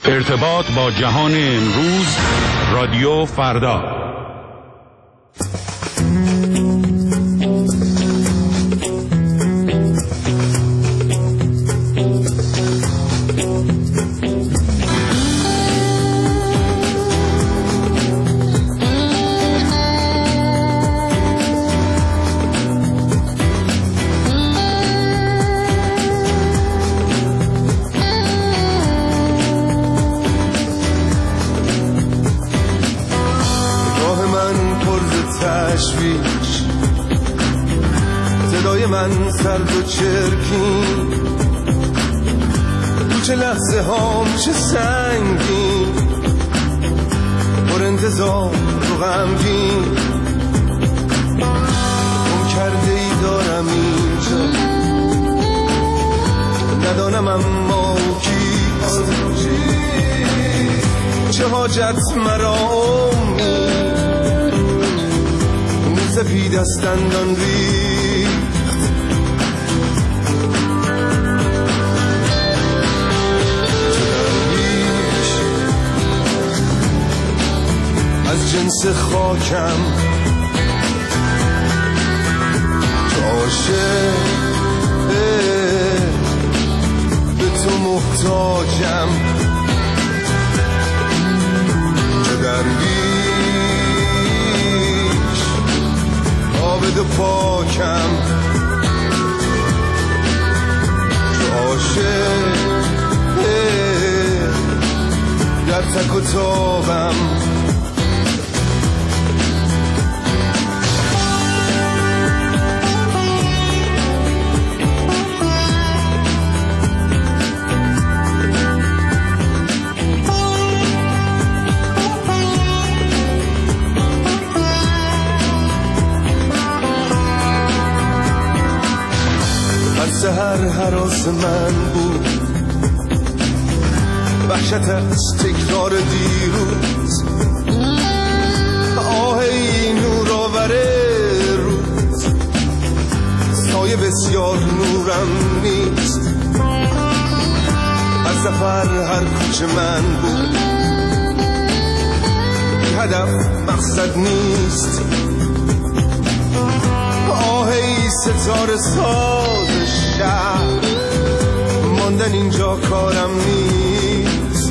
ارتباط با جهان امروز، رادیو فردا. صدای من سرد و چرکین، تو چه لحظه ها چه سنگین، پر انتظار و غمگین، گم کرده ای دارم اینجا، ندانم اما کیست، چه حاجت مرا امید، سپید از دندان ریخت، چه درویش از جنس خاکم، چه عاشق به تو محتاجم، چه درویش آبد پاکم، چو عاشق در تک و تابم، سحر هراس من بود، وحشت از تکرار دیروز، آه ای نور آور روز، سایه بسیار نورم نیست، از سفر هر کوچه من بود، بی هدف مقصد نیست، آه ای ستاره ساز شهر، ماندن اینجا کارم نیست،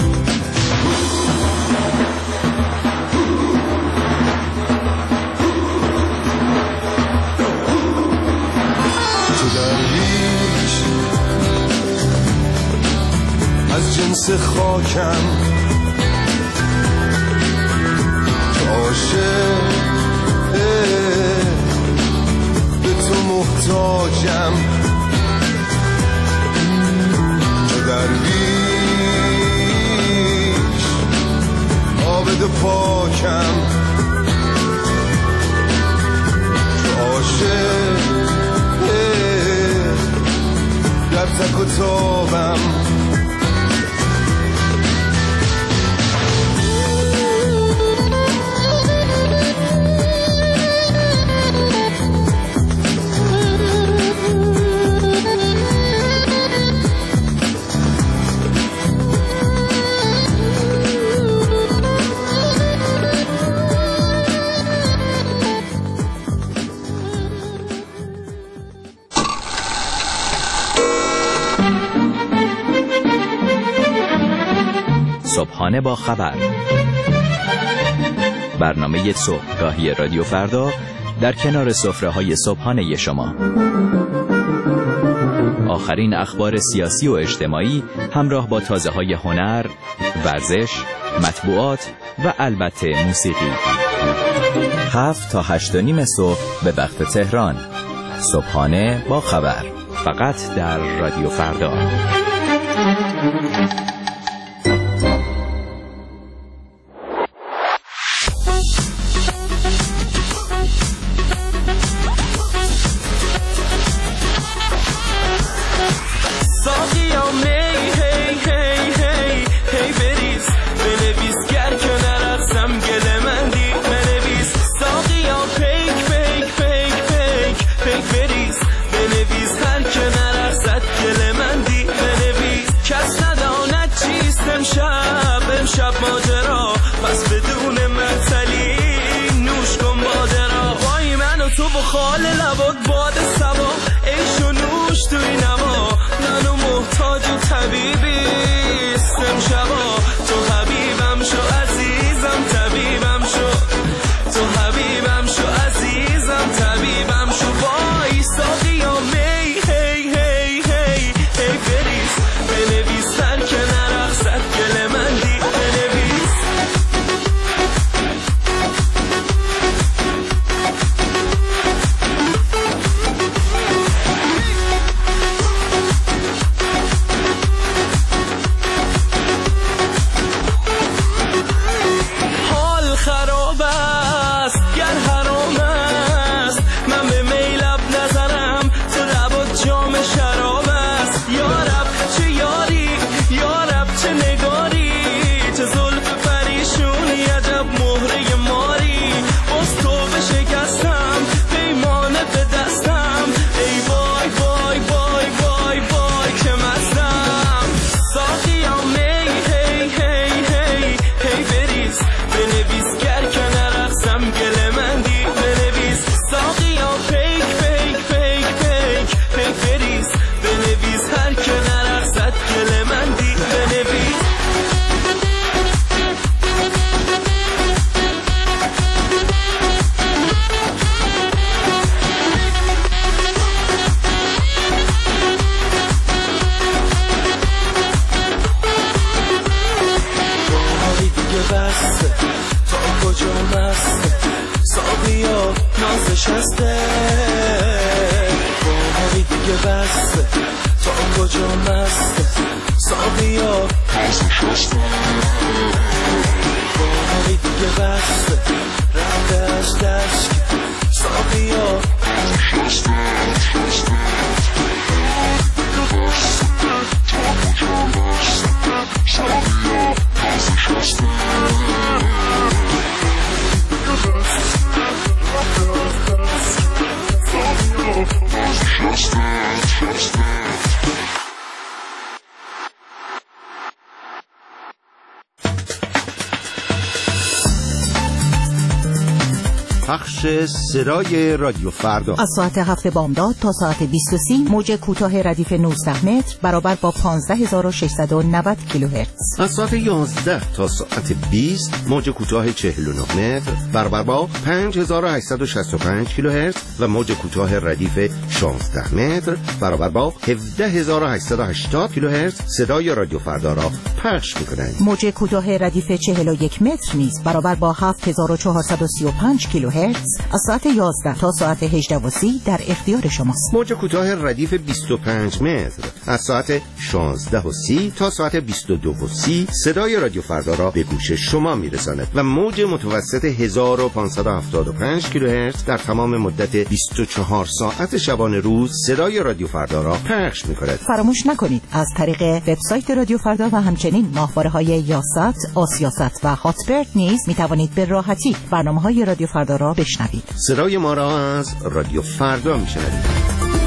چه درویش از جنس خاکم، چه عاشق محتاجم، چه درویش آبد پاکم، چه عاشق در تک و تابم، صبحانه با خبر، برنامه صبحگاهی رادیو فردا در کنار سفره‌های صبحانه شما. آخرین اخبار سیاسی و اجتماعی همراه با تازه‌های هنر، ورزش، مطبوعات و البته موسیقی. 7 تا 8:30 صبح به وقت تهران. صبحانه با خبر، فقط در رادیو فردا. بنویس هر که نرسد گل من دی، بنویس کس امشب ماجرا، پس بدون معطلی نوش کن باده را. وای من و تو و خال لبات باد سبا، عیش و نوش توی نما، منو محتاج و طبیبیست امشبا. تو حبیبم شو عزیزم، طبیبم شو، تو حبیبم شو عزیزم، طبیبم شو. وای ساقیا می هی هی هی هی بریز، بنویس سر که نرقصد گل من دی بنویس. حال خراب است گر حرام است، من به میلب نظرم تو لبات جام شراب است. یارب چه یاری، یارب چه نگاری، چه زلف پریشونی، عجب مهره ماری. باز تو بشکستم پیمانه به دستم، ای وای وای وای وای وای که مستم. ساقیا می هی هی هی هی بریز، بنویس گر که نرقصم گل من دی بنویس. ساقیا پیک پیک پیک پیک پیک بریز، بنویس هر که نرقصد گل من دی بنویس. وای دیگه بس، تا کجا مست ساقیا نازش هسته. وای دیگه بس، تا کجا مست ساقیا نازش هسته. وای دیگه بس، رفته از دست ساقیا نازش هسته. پخش صدای رادیو فردا از ساعت 7 بامداد تا ساعت 20:30 موج کوتاه ردیف 19 متر برابر با 15690 کیلوهرتز. از ساعت 11 تا ساعت 20 موج کوتاه 49 متر برابر با 5865 کیلوهرتز و موج کوتاه ردیف 16 متر برابر با 17880 کیلوهرتز صدای رادیو فردا را پخش می‌کنند. موج کوتاه ردیف 41 متر نیز برابر با 7435 کیلوهرتز از ساعت 11 تا ساعت 18:30 در اختیار شماست. موج کوتاه ردیف 25 متر از ساعت 16:30 تا ساعت 22:30 صدای رادیو فردا را به گوش شما میرساند و موج متوسط 1575 کیلوهرتز در تمام مدت 24 ساعت شبانه روز صدای رادیو فردا را پخش می‌کند. فراموش نکنید از طریق وبسایت رادیو فردا و همچنین ماهواره‌های یاست، آسیاست و هاتبرد نیز می‌توانید به راحتی برنامه‌های رادیو فردا را بشنوید. صدای ما را از رادیو فردا میشنوید.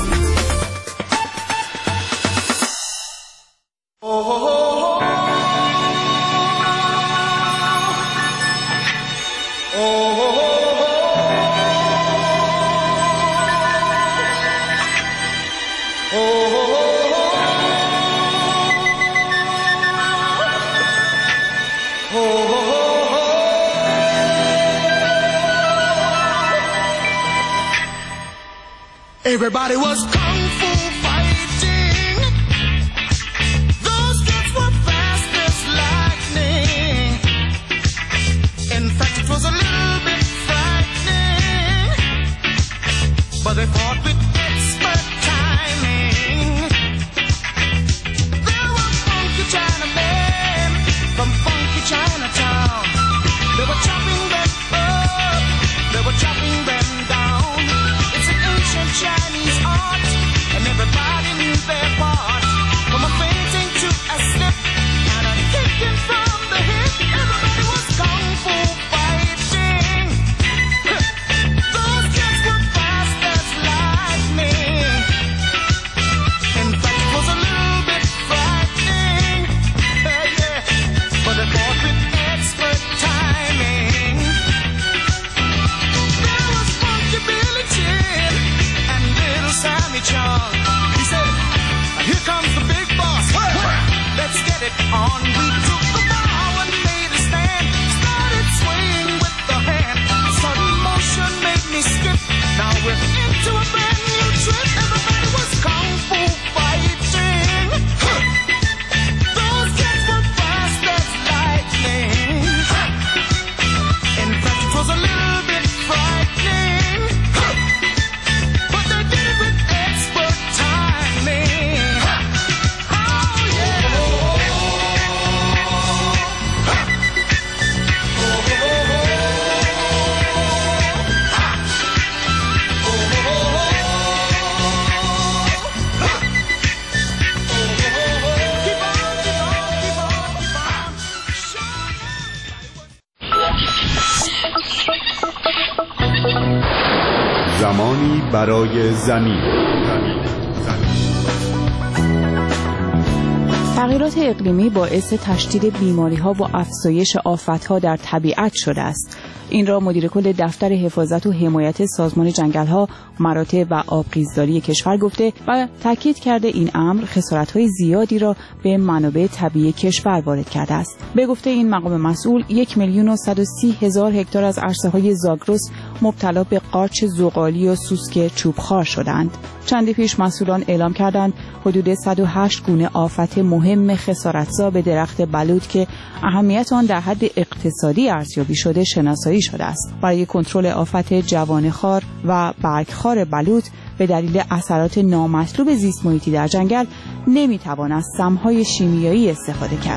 Everybody was kung fu fighting. Those kids were fast as lightning. In fact, it was a little bit frightening, but they fought with expert timing. There were funky Chinamen from funky Chinatown. They were chopping them up, they were chopping them down. Chinese art زمانی برای زمین. تغییرات اقلیمی باعث تشدید بیماری‌ها و افزایش آفت‌ها در طبیعت شده است. این را مدیر کل دفتر حفاظت و حمایت سازمان جنگل‌ها، مراتع و آبخیزداری کشور گفته و تاکید کرده این امر خسارت‌های زیادی را به منابع طبیعی کشور وارد کرده است. به گفته این مقام مسئول 1,130,000 هکتار از عرصه‌های زاگرس مبتلا به قارچ زغالی و سوسک چوبخوار شدند. چندی پیش مسئولان اعلام کردند حدود 108 گونه آفت مهم خسارتزا به درخت بلوط که اهمیت آن در حد اقتصادی ارزیابی شده شناسایی شده است. برای کنترل آفت جوانه‌خوار و برگخوار بلوط به دلیل اثرات نامطلوب زیست محیطی در جنگل نمیتوان از سمهای شیمیایی استفاده کرد.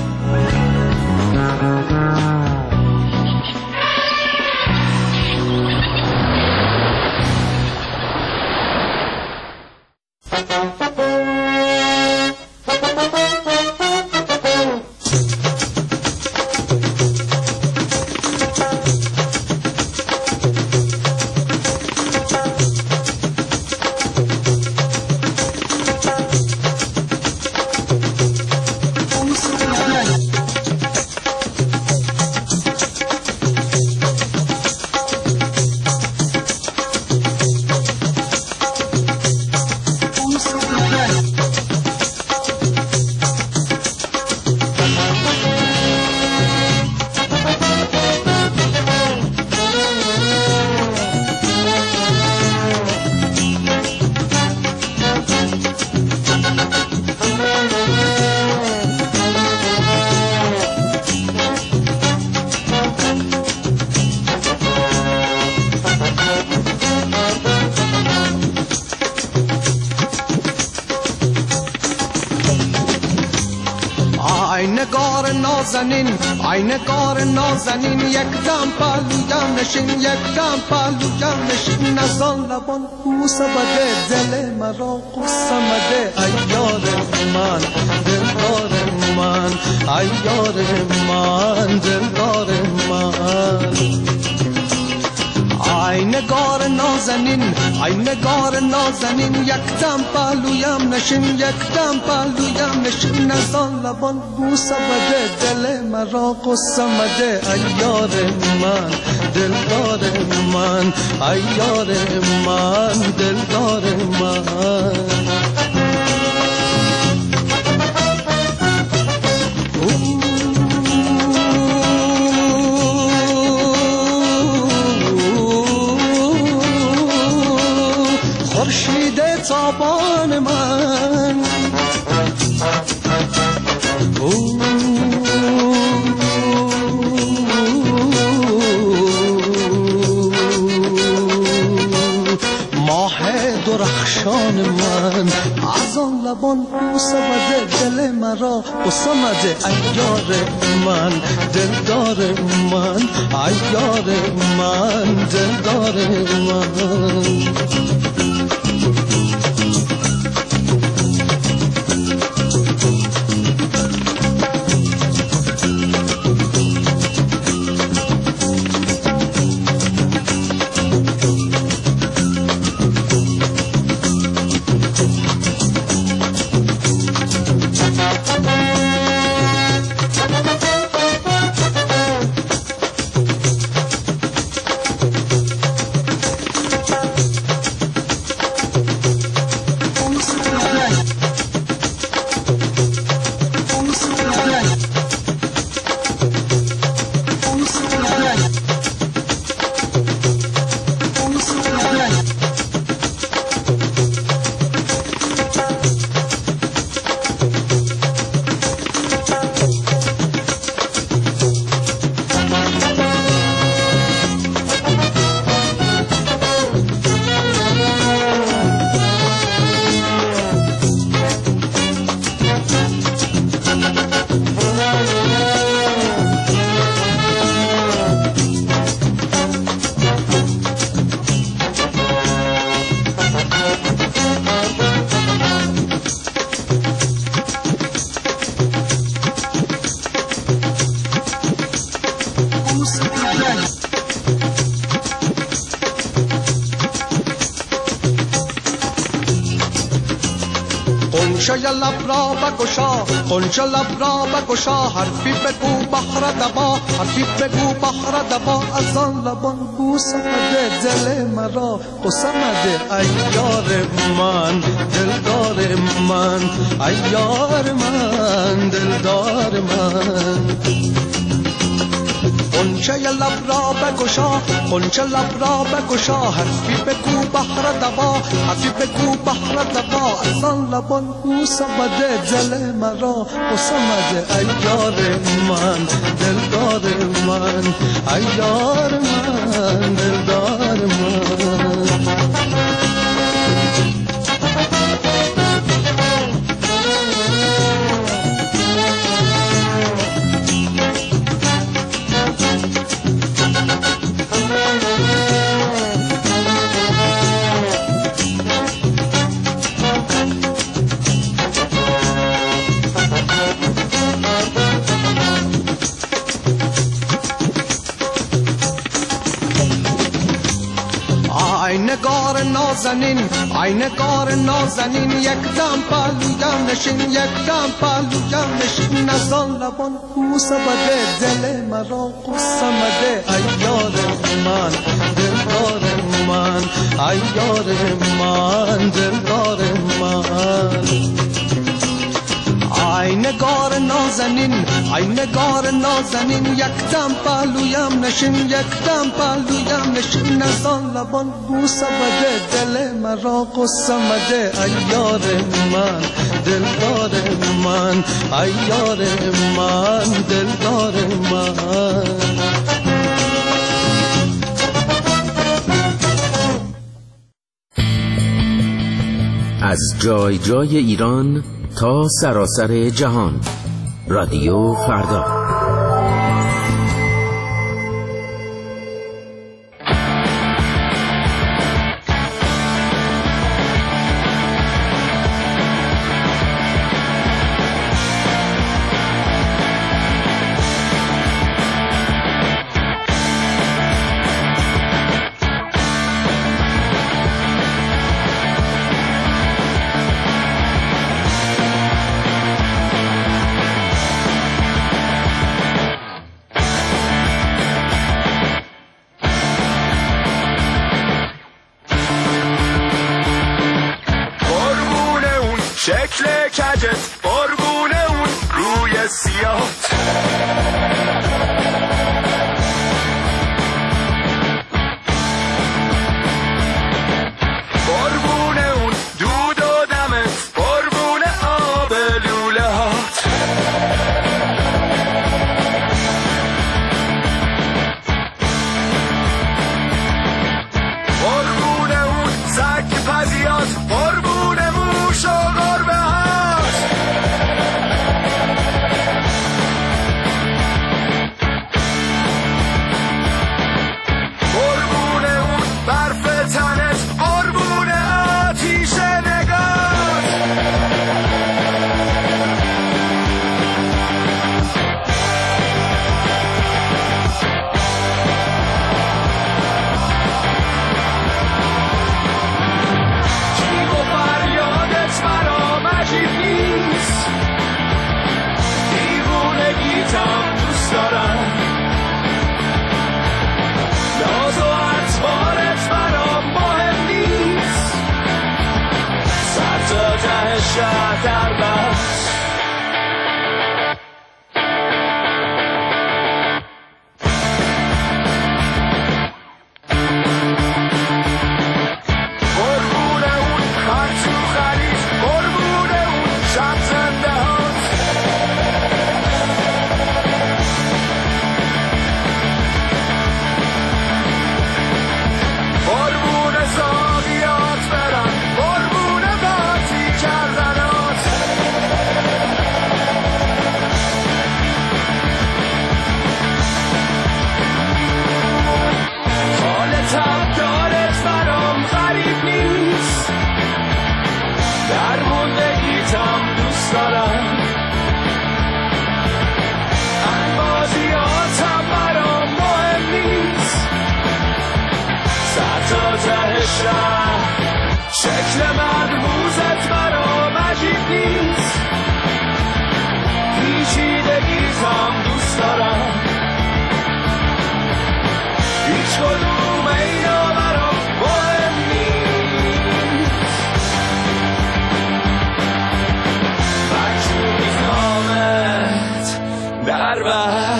ای نگار نازنین یک دم پهلویم نشین، یک دم پهلویم نشین، از آن لبان بوسه بده دل مرا قصه مده. ای یار من دلدار من، ای یار من دلدار من. ای نگار نازنین، ای نگار نازنین، یک دم پهلویم نشین، یک دم پهلویم نشین، از آن لبان بوسه بده دل مرا قصه مده. ای یار من دلدار من، ای یار من دلدار من. خورشید تابان من، ماه درخشان من، از آن لبان بوسه بده دل مرا قصه مده. ای یار من دلدار من، ای یار من دلدار من. لب را بگشا قنچه لب را بگشا حرفی بگو بحر دبا حرفی بگو بحر دبا از آن لبان بوسه بده دل مرا قصه مده ای یار من دلدار من ای یار من دلدار من قنچه لب را بگشا قنچه لب را بگشا حرفی بگو بحر دبا حرفی بگو بحر دبا از آن لبان بوسه بده دل مرا قصه مده ای یار من دلدار من ای یار من دلدار من نگار نازنین ای نگار نازنین یک دم پهلویم نشین یک دم پهلویم نشین از آن لبان بوسه بده دل مرا قصه مده ای یار من دلدار من ای یار من دلدار من ای نگار نازنین ای نگار نازنین یک دم پهلویم نشین یک دم پهلویم نشین از آن لبان بوسه بده دل مرا قصه مده ای یار من دلدار من ای یار من دلدار من از جای جای ایران تا سراسر جهان رادیو فردا. شکل کجت قربونه اون روی سیاهت قربونه اون دود و دمت قربونه آب لوله هات قربونه اون سگ پزیات قربونه موش و گربه هات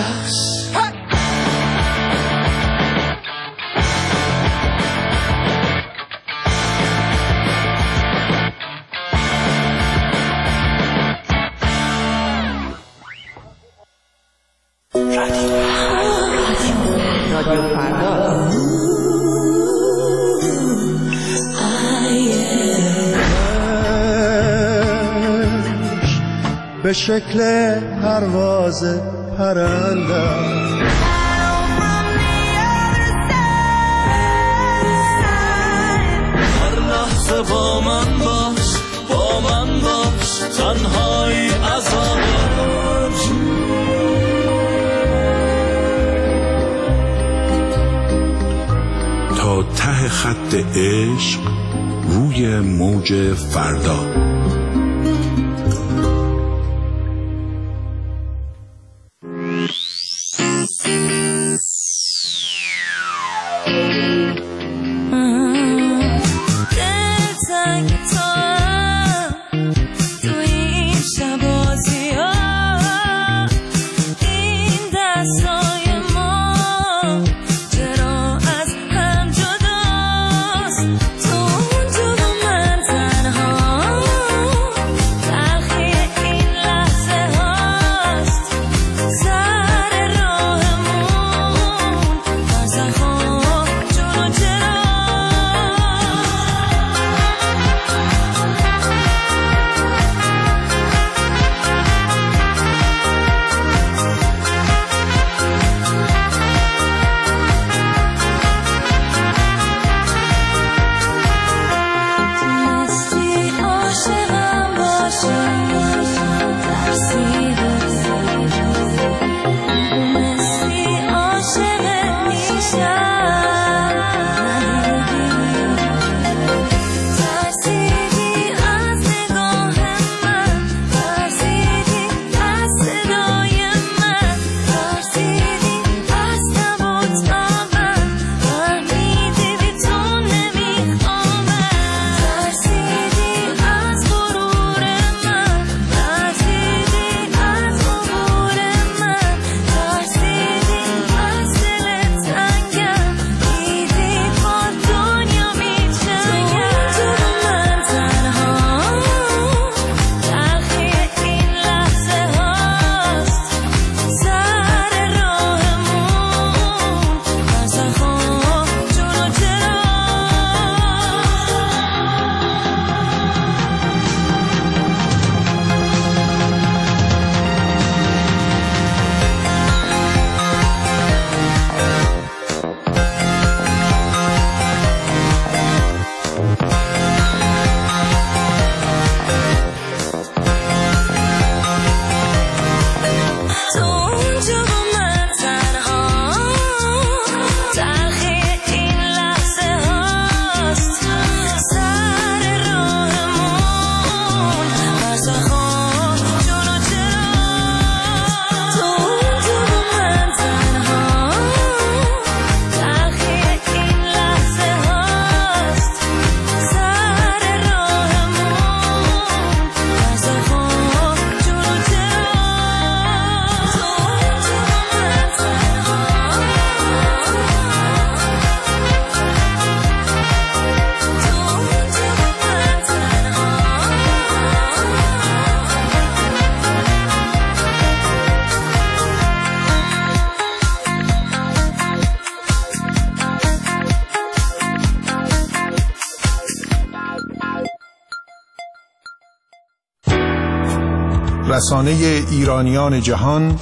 رقص. رادیو فردا. به شکل پرواز پرنده هر لحظه با من باش، با من باش، تنهایی عذاب. تا ته خط عشق روی موج فردا. رسانه ایرانیان جهان،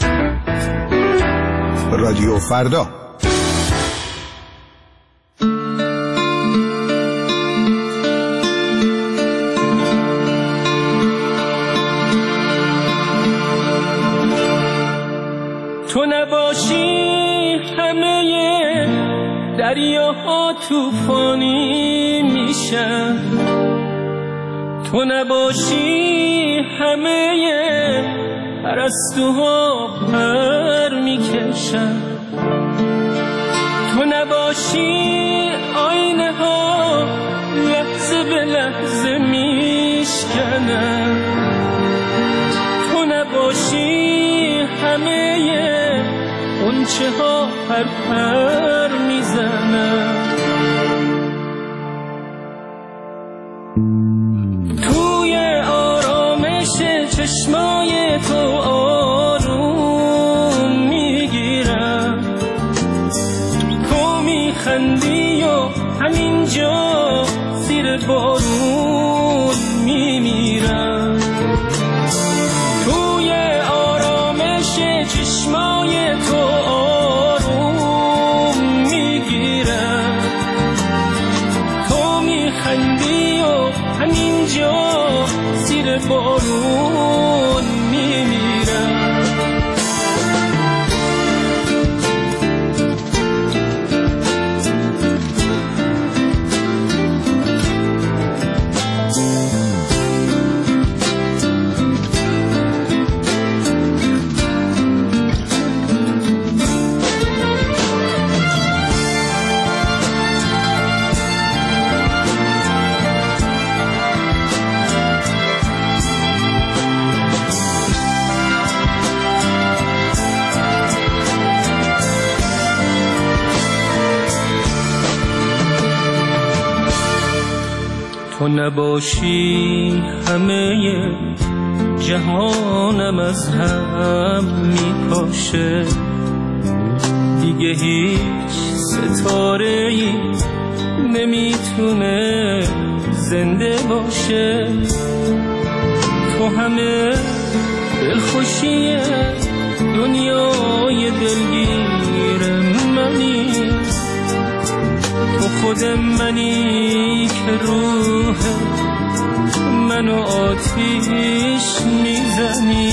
رادیو فردا. تو نباشی همه دریاها طوفانی میشن، تو نباشی همه پرستوها پر میکشن، تو نباشی آینه ها لحظه به لحظه میشکنن، تو نباشی همه غنچه ها پر میزنن. توی آرامش چشمای تو آروم میگیرم، تو میخندی و همینجا زیر بارون میمیرم. توی آرامش چشمای تو آروم میگیرم، تو میخندی و همینجا زیر بارون میمیرم. تو نباشی همه جهانم از هم میپاشه، دیگه هیچ ستاره‌ای نمیتونه زنده باشه. تو همه دلخوشی دنیای دلگیر منی، تو خود منی که روح منو آتیش میزنی.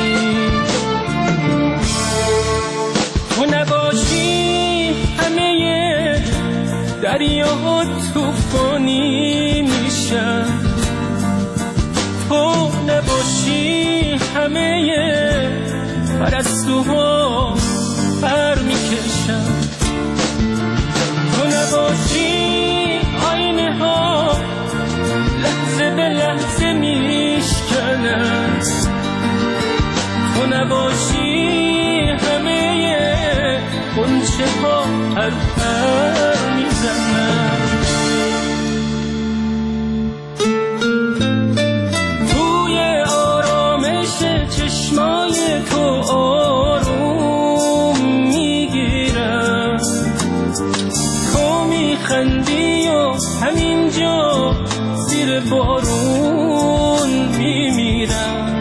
تو نباشی همه دریا طوفانی میشن، تو نباشی همه پرستوها پر میکشن، تو نباشی آینه ها لحظه به لحظه میشکنن، تو نباشی همه غنچه ها پر میزنن. توی آرامش چشمای تو آروم میگیرم، تو میخندی و همینجا زیر بارون میمیرم.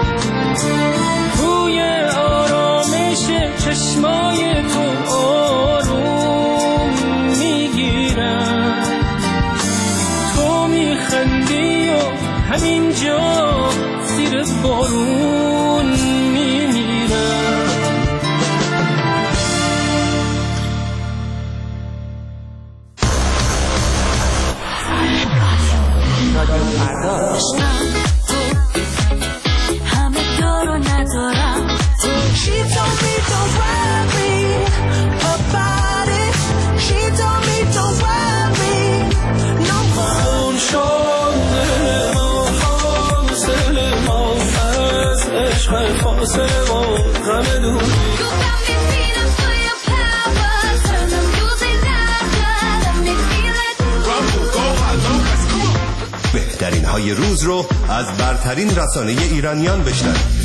توی آرامش چشمای تو آروم میگیرم، تو میخندی و همینجا زیر بارون میمیرم. همه دارو ندارم. She told me don't worry about it. She told me don't worry no more. اون شده ما از عشق فاصله و غم دور. بهترین های روز رو از برترین رسانه ایرانیان بشنوید.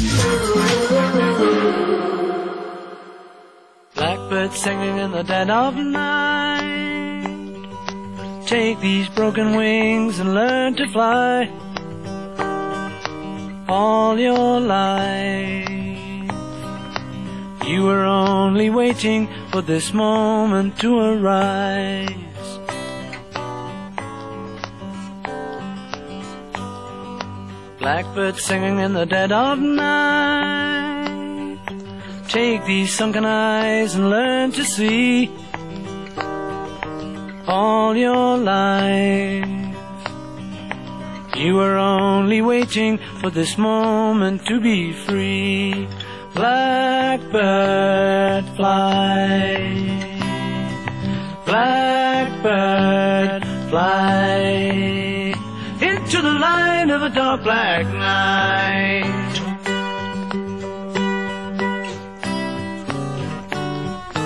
Blackbird singing in the dead of night. Take these broken wings and learn to fly. All your life you were only waiting for this moment to arise. Blackbird singing in the dead of night. Take these sunken eyes and learn to see. All your life you were only waiting for this moment to be free. Blackbird fly, blackbird fly into the light of a dark black night.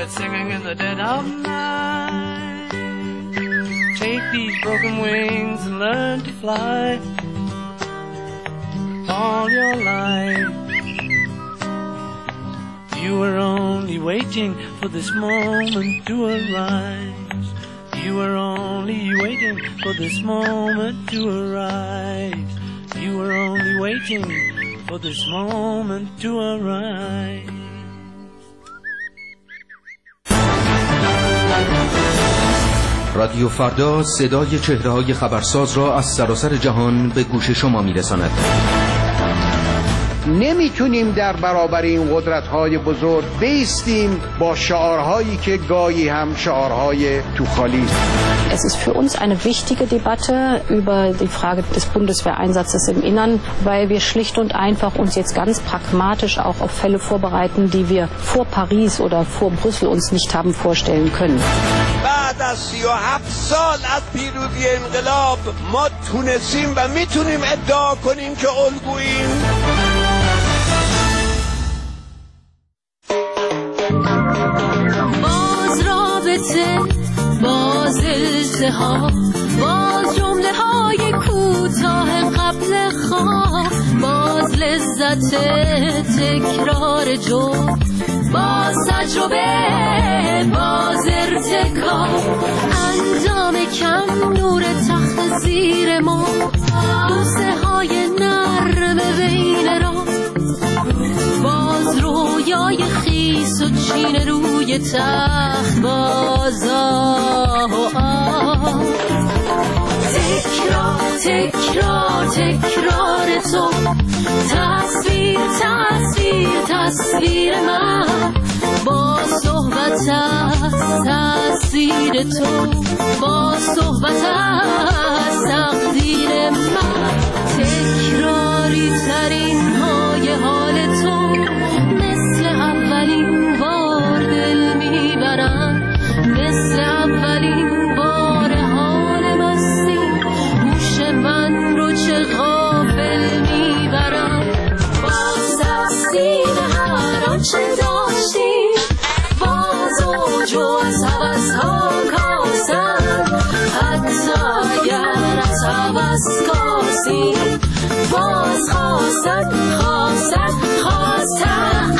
blackbirds singing in the dead of night. Take these broken wings and learn to fly all your life. You were only waiting for this moment to arise. You were only waiting for this moment to arise. You were only waiting for this moment to arise. رادیو فردا صدای چهره‌های خبرساز را از سراسر جهان به گوش شما می‌رساند. نمیتونیم در برابر این قدرت‌های بزرگ بایستیم با شعارهایی که گاهی هم شعارهای توخالی است. Es ist für uns eine wichtige Debatte über die Frage des Bundeswehreinsatzes im Innern, weil wir schlicht und einfach uns jetzt ganz pragmatisch auch auf Fälle vorbereiten, die wir vor Paris oder vor Brüssel uns nicht haben vorstellen können. بعد از 37 سال از پیروزی انقلاب ما تونستیم و میتونیم ادعا کنیم که الگوییم. باز رابطه، باز التهاب، باز جمله های کوتاه قبل خواب، باز لذت تکرار جرم، باز تجربه، باز ارتکاب، انجام کم نور تخت زیر ما، بوسه های نرم بین را، باز رویای خیس و چین روی تخت، باز آه و آه، تکرار تکرار تکرار تو، تصویر تصویر تصویر من، با صحبت از تأثیر تو، با صحبت از تقدیر من، تکراری ترین های حال تو، مثل اولین بار دل میبرم، مثل اولین بار حال مستی، گوش من رو چه غافل میبرم، باز تقصیر هر آنچه داشتیم، باز اوج و از حوضها کاسم، حتی اگر از حوض کاسیم، باز خواستن خواستن خواستن،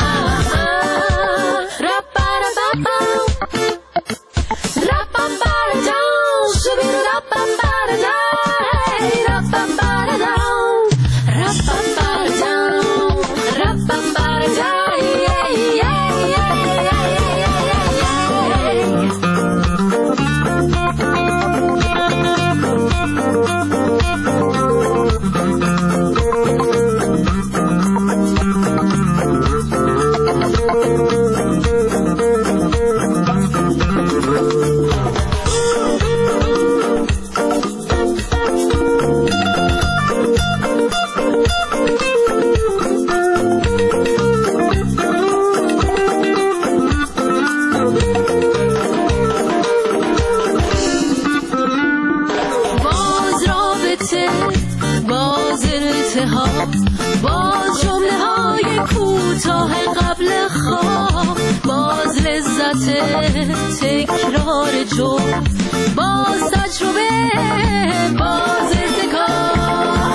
باز التهاب، باز جمله های کوتاه قبل خواب، باز لذت تکرار جرم، باز تجربه، باز ارتکاب.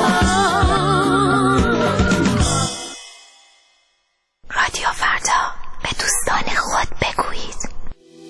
رادیو فردا، به دوستان خود بگویید.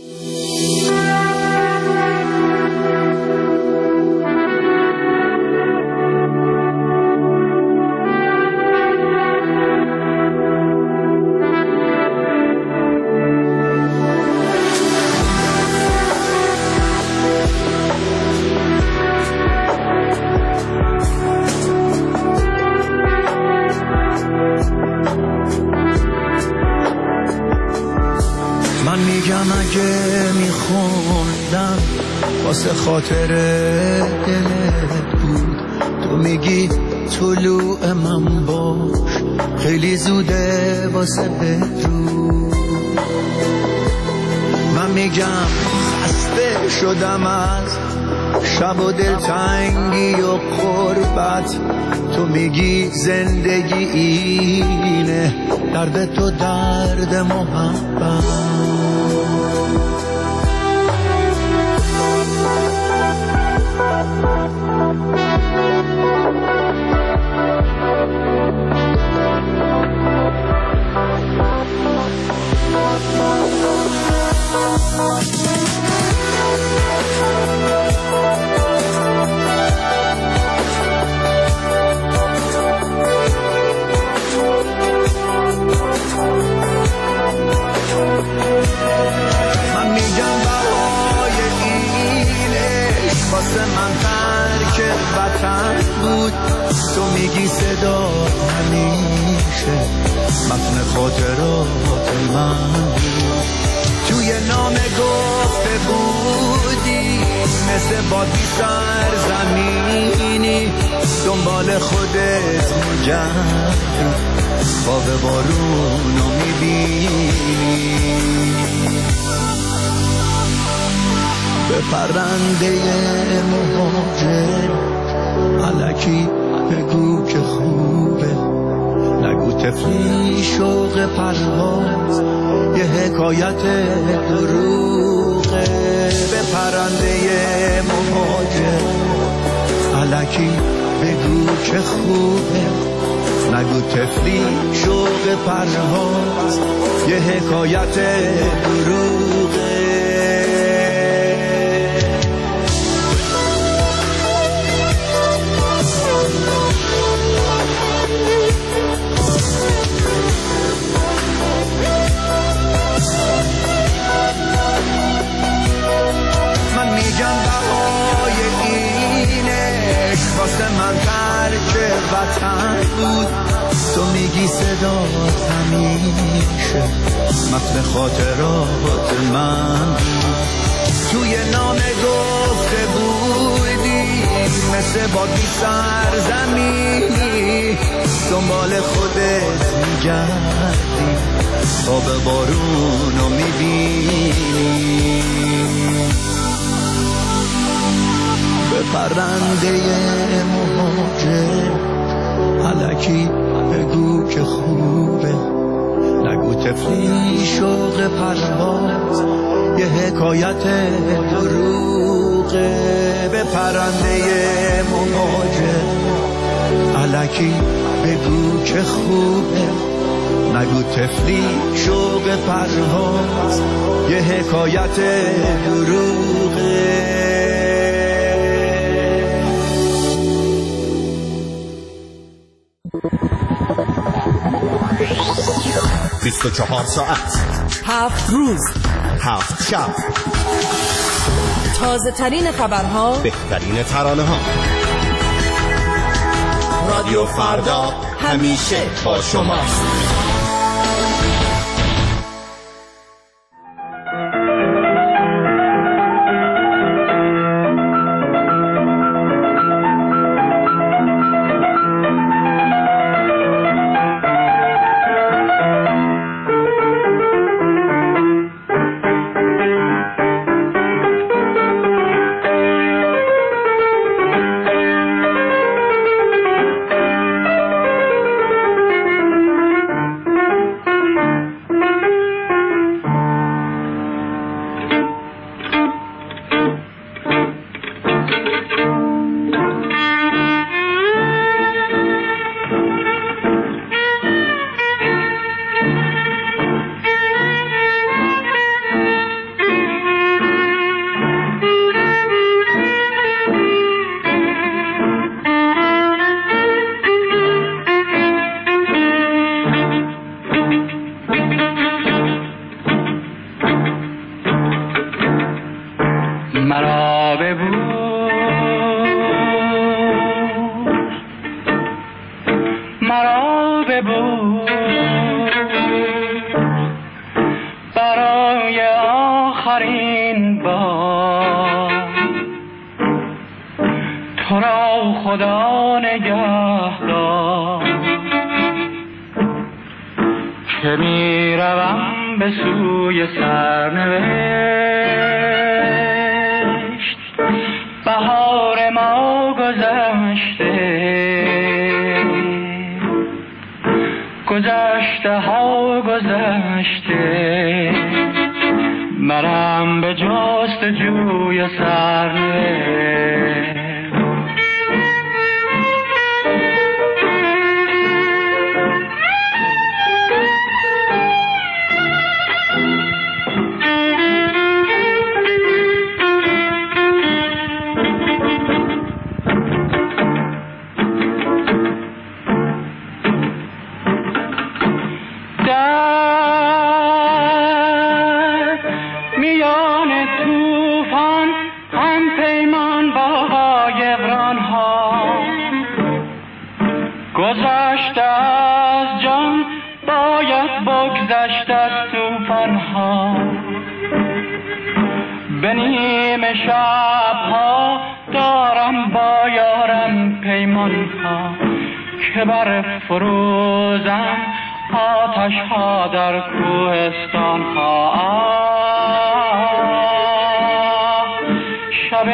من میگم اگه میخوندم واسه خاطر دلت بود، تو میگی طلوع من باش، خیلی زوده واسه بدرود. من میگم خسته شدم از شب و دلتنگی و غربت، تو میگی زندگی اینه، درد تو درد محبت. من میگم بهای اینه واسه من ترک وطن بود، تو میگی صدا همیشه متن خاطرات من بود. توی نامه گفته بودی مثل بادی سرزمینی دنبال خودت میگردی، خواب بارونو میبینی. به پرنده مهاجر الکی بگو که خوبه، نگو طفلی شوق پرواز یه حکایت دروغه. به پرنده مهاجر الکی بگو که خوبه، نگو طفلی شوق پرواز یه حکایت دروغه. من میگم بهای اینه واسه من ترک وطن بود، تو میگی صدا همیشه متن خاطرات من بود. توی نامه گفته بودی مثل بادی سرزمینی دنبال خودت میگردی، خواب بارونو میبینی. به پرنده مهاجر الکی بگو که خوبه، نگو طفلی شوق پرواز یه حکایت دروغه. به پرنده مهاجر الکی بگو که خوبه، نگو طفلی شوق پرواز یه حکایت دروغه. 24 ساعت 7 روز 7 شب، تازه ترین خبرها، بهترین ترانه ها. رادیو فردا همیشه با شماست. خدا نگهدار که می روم به سوی سرنوشت. بهار ما گذشته ها گذشته، منم به جستجوی سرنوشت. باران توفان هم پیمان با قایقران ها گذشته از جان باید بگذشت از توفان ها به نیمه شبها دارم با یارم پیمان ها که بر فروزم آتش ها در کوهستان ها شب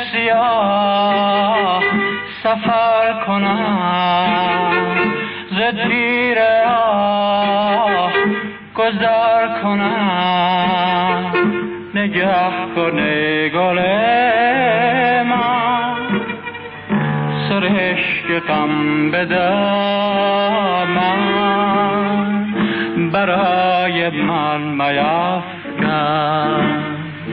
سیاه سفر کنم ز تیر آه گذر کنم نگه کنه گل من سرشک غم بدامن برای من میفکن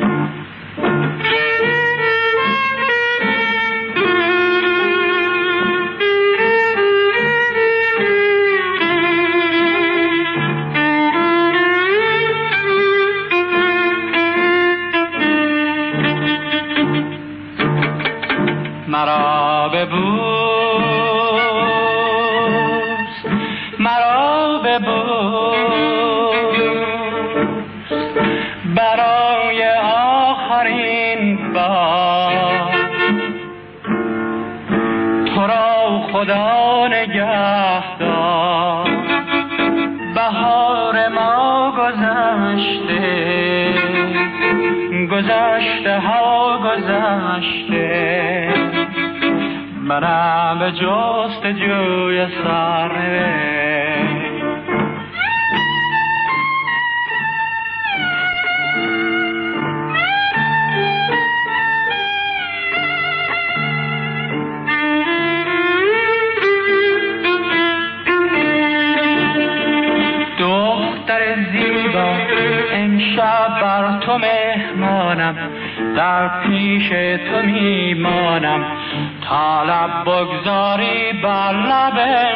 مرا ببوس مرا ببوس برای آخرین بار تو را خدا نگه دار بهار ما گذشته گذشته ها گذشته منم به جستجوی سرنوشت دختر زیبا امشب بر تو مهمانم در پیش تو میمانم تا لب بگذاری بر لب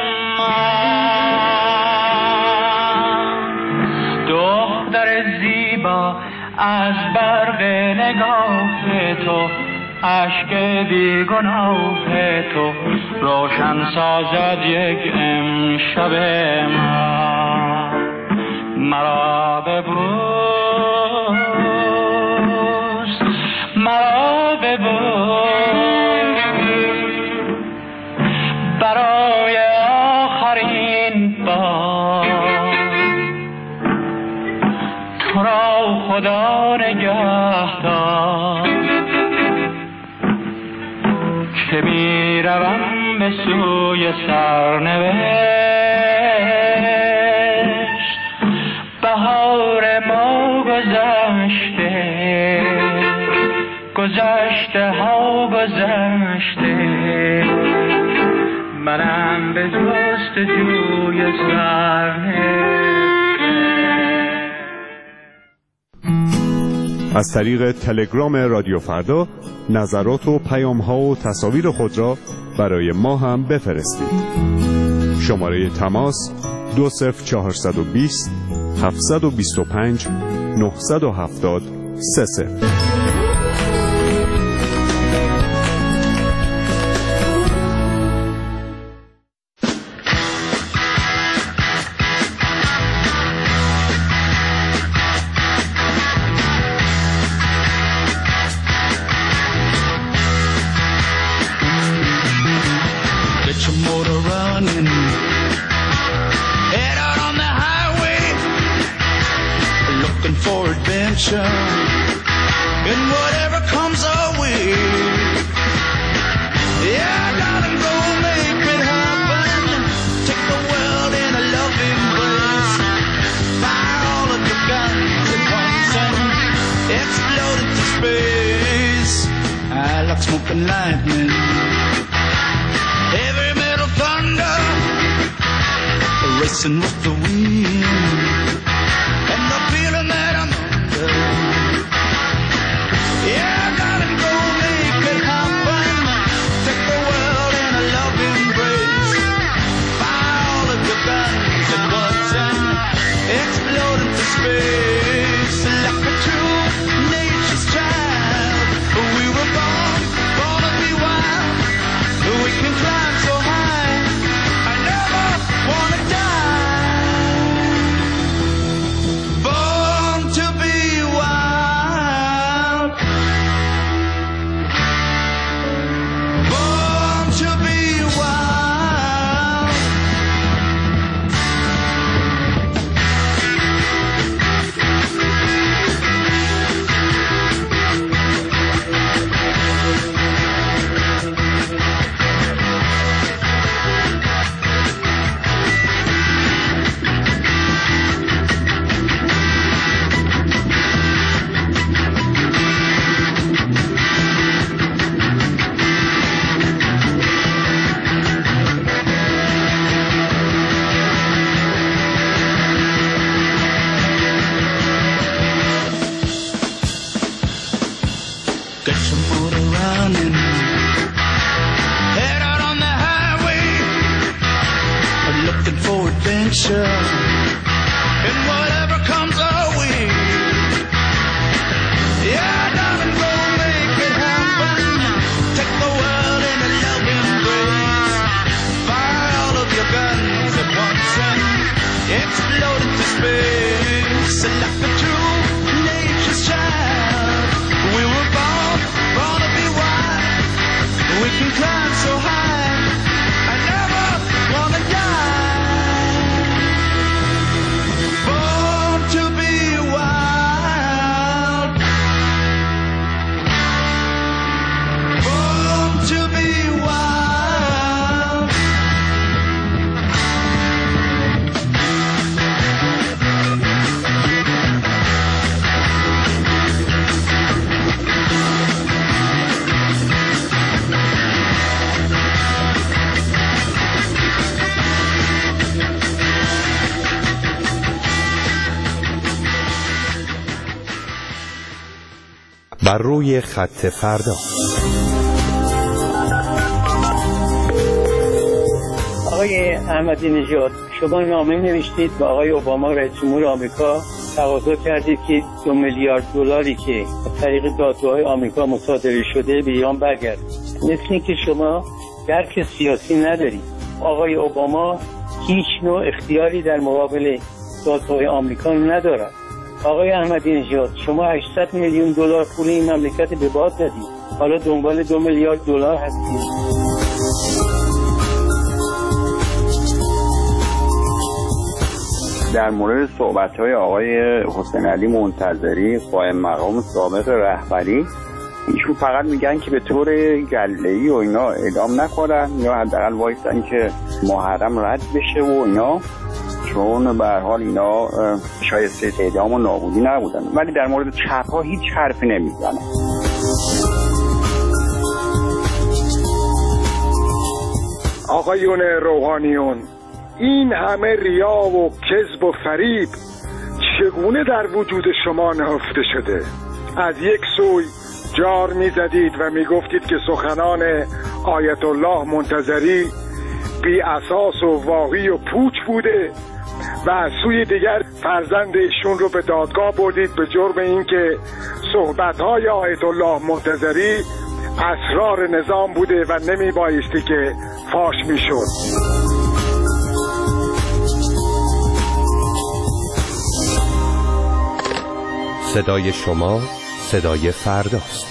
من دختر زیبا از برق نگاه تو اشک بیگناه تو روشن سازد یک امشب من مرا ببوس مرا ببوس برای آخرین بار تو را خدا نگه دار که می روم به سوی سرنوشت بهار ما گذشته گذشته ها گذشته منم به جستجوی سرنوشت. از طریق تلگرام رادیو فردا نظرات و پیام‌ها و تصاویر خود را برای ما هم بفرستید. شماره تماس 20420 725 970 30. And whatever comes our way, yeah, darling, go make it happen. Take the world in a loving embrace. Fire all of your guns at once and explode into space. I like smoke and lightning, heavy metal thunder, racing with the wind, and the feeling that I'm yeah, darling, go make it happen. Take the world in a loving embrace. Fire all of your guns at once and explode into space. Like a true nature get some motor running. Head out on the highway, looking for adventure, and whatever comes our way. Yeah, darling, go make it happen. Take the world in a loving embrace. Fire all of your guns at once and explode into space. Like a true nature's child, we were born to be wild. We can climb so high, I never wanna die. Born to be wild. Born to be wild. بر روی خط فردا. آقای احمدی نژاد، شما نامه نوشتید به آقای اوباما رئیس جمهور آمریکا، تقاضا کردید که 2 میلیارد دلاری که طریق دادگاه‌های آمریکا مصادره شده به ایران برگرده. مثل اینکه شما درک سیاسی ندارید. آقای اوباما هیچ نوع اختیاری در مقابل دادگاه‌های آمریکا ندارد. آقای احمدی نژاد، شما 800 میلیون دلار پول این مملکت به باد دادید. حالا دنبال 2 میلیارد دلار هستید. در مورد صحبت‌های آقای حسین علی منتظری قائم مقام سابق رهبری، ایشون فقط میگن که به طور گله‌ای و اینا اعدام نکنن یا حداقل وایسن که محرم رد بشه و اینا، چون به هر حال اینا شایسته اعدام و نابودی نبودن. ولی در مورد چپ‌ها هیچ حرفی نمیزنه. آقایون روحانیون، این همه ریا و کذب و فریب چگونه در وجود شما نهفته شده؟ از یک سوی جار میزدید و میگفتید که سخنان آیت الله منتظری بی اساس و واهی و پوچ بوده و از سوی دیگر فرزند ایشون رو به دادگاه بردید به جرم اینکه صحبت‌های آیت الله منتظری اسرار نظام بوده و نمی بایستی که فاش میشد. صدای شما صدای فرداست.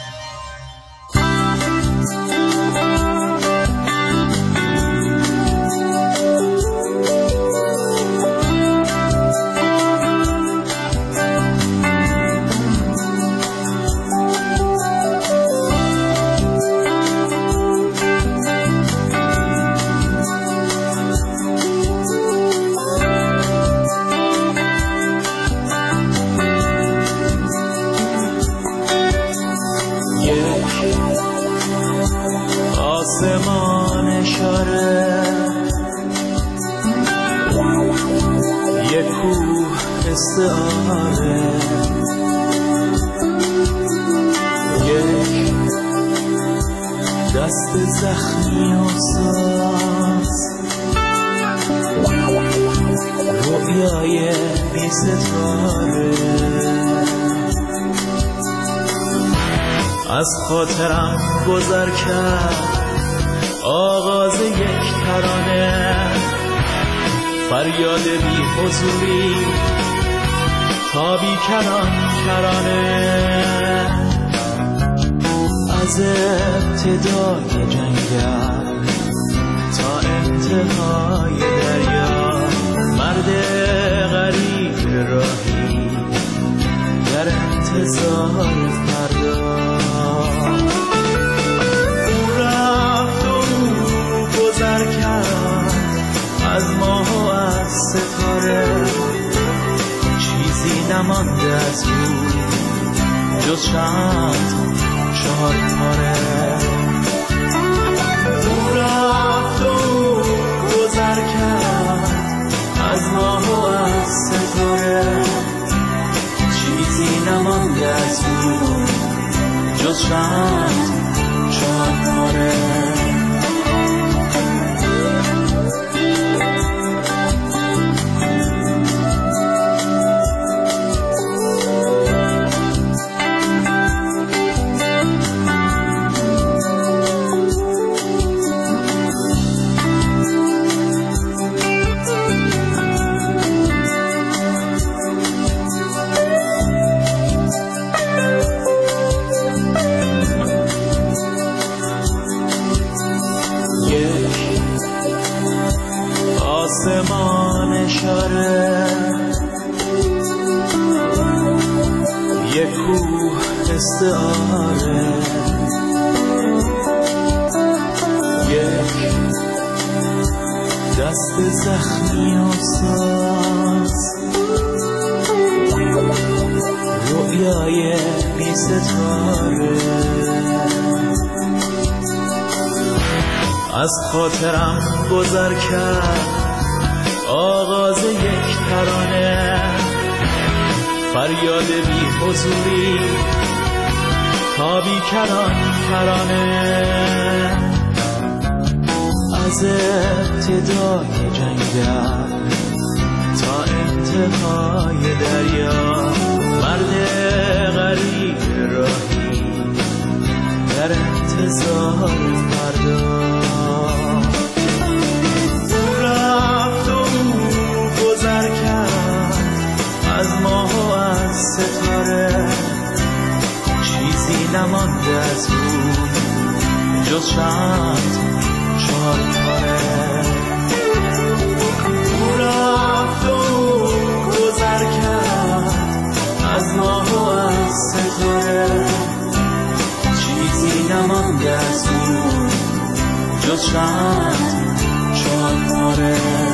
آسمان اشاره، یک کوه استعاره، یک دست زخمی و ساز، رویای بی ستاره از خاطرم گذر کرد. آغاز یک ترانه، فریاد بی حضوری تا بی کران کرانه، از ابتدای جنگل تا انتهای دریا، مرد غریب راهی در انتظار فردا. گذر کرد از ماه و از ستاره، چیزی نمانده از او جز چهار تاره. او رفت و گذر کرد از ماه و از ستاره، چیزی نمانده از او جز جز چند چهار آسمان اشاره یک کوه استعاره یک دست زخمی و ساز رویای بی ستاره از خاطرم گذر کرد آغاز یک ترانه فریاد بی حضوری تا بی کران کرانه از ابتدای جنگل تا انتهای دریا مرد غریب راهی در انتظار فردا رفت و گذر کرد از ماه و از ستاره چیزی نمانده از او جز چند چهار پاره رفت و گذر کرد از ماه و از ستاره چیزی نمانده از او جز چند چهار پاره